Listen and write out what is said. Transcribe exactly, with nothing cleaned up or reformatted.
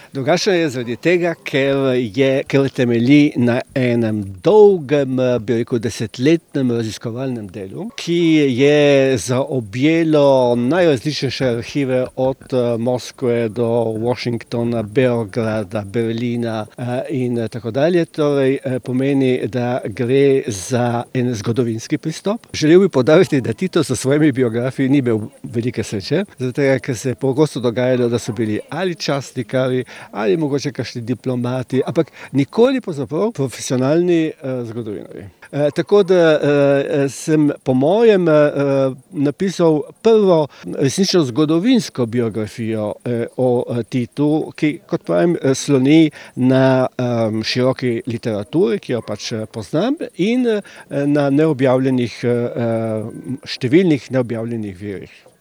Drugačna je zaradi tega, ker je, ker temelji na enem dolgem, bi rekel, desetletnem raziskovalnem delu, ki je zaobjelo najrazličnejše arhive od, Moskve do Washingtona, Beograda, Berlina, in tako dalje. Torej, pomeni, da gre za en zgodovinski pristop. Želel bi poudariti, da Tito s svojimi biografi ni imel velike sreče, zaradi tega, ker se je pogosto dogajalo, da so bili ali častnikarji ali mogoče kakšni diplomati, ampak nikoli pravzaprav profesionalni, zgodovinarji. tako da, sem po mojem, napisal prvo resnično zgodovinsko biografijo, o, Titu, ki, kot pravim, sloni na, široki literaturi, ki jo pač poznam, in, na neobjavljenih, številnih neobjavljenih virih.